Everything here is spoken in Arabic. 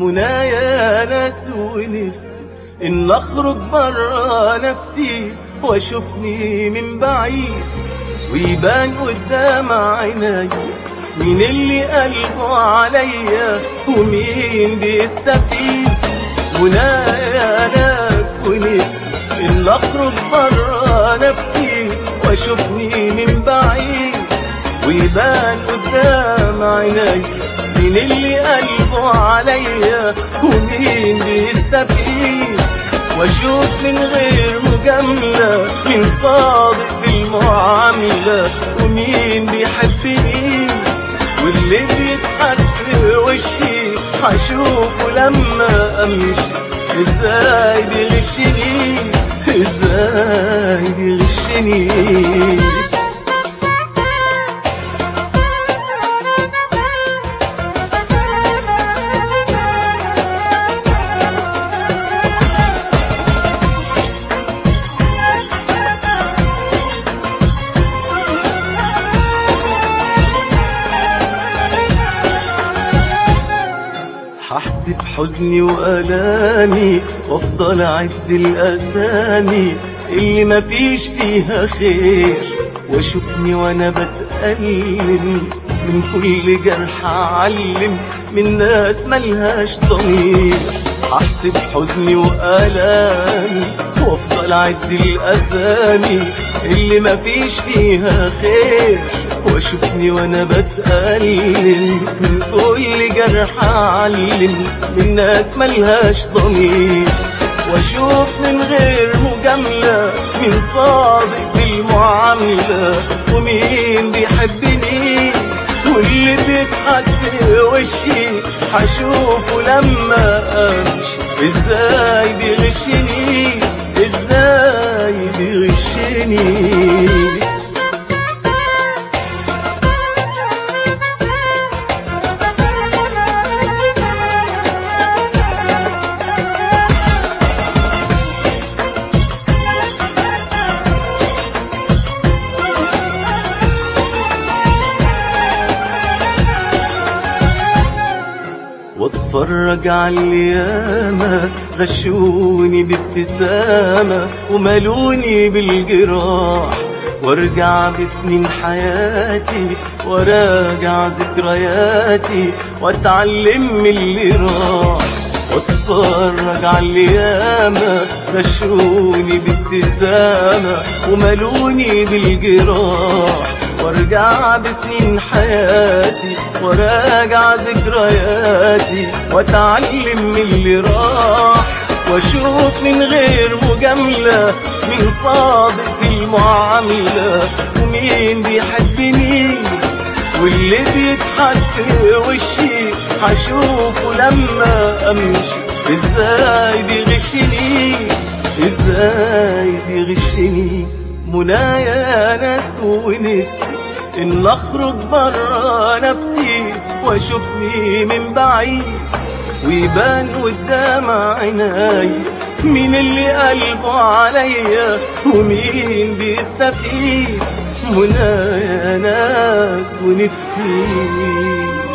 منايا ناس ونفسي إن أخرج برا نفسي وأشوفني من بعيد ويبان قدام عيني مين اللي قلبه عليا ومين بيستفيد. منايا ناس ونفسي إن أخرج برا نفسي وأشوفني من بعيد ويبان قدام عيني مين اللي قلبه عليا ومين بيستفيد. واشوف من غير مجاملة مين صادق في المعاملة ومين بيحبني، واللي بيضحك في وشي هشوفه لما امشي ازاي بيغشني ازاي بيغشني. هحسب حزني وألامي وافضل أعد الأسامي اللي مفيش فيها خير، واشوفني وانا بتألم من كل جرح أعلم من ناس ملهاش ضمير. هحسب حزني وألامي وافضل أعد الأسامي اللي مفيش فيها خير، واشوفني وانا بتألم من كل جرح أعلم من ناس ملهاش ضمير. واشوف من غير مجاملة مين صادق في المعاملة ومين بيحبني، واللي بيضحك في وشي هشوفه لما امشي ازاي بيغشني ازاي بيغشني. واتفرج عاللي ياما غشوني بابتسامة وملوني بالجراح، وارجع بسنين حياتي وراجع ذكرياتي واتعلم من اللي راح. واتفرج عاللي ياما غشوني بابتسامة وملوني بالجراح، وارجع بسنين حياتي وراجع ذكرياتي واتعلم من اللي راح. واشوف من غير مجاملة مين صادق في المعاملة ومين بيحبني، واللي بيضحك في وشي هشوفه لما امشي ازاي بيغشني ازاي بيغشني. منايا ناس ونفسي إن أخرج برا نفسي وأشوفني من بعيد ويبان قدام عيني مين اللي قلبه عليا ومين بيستفيد. منايا ناس ونفسي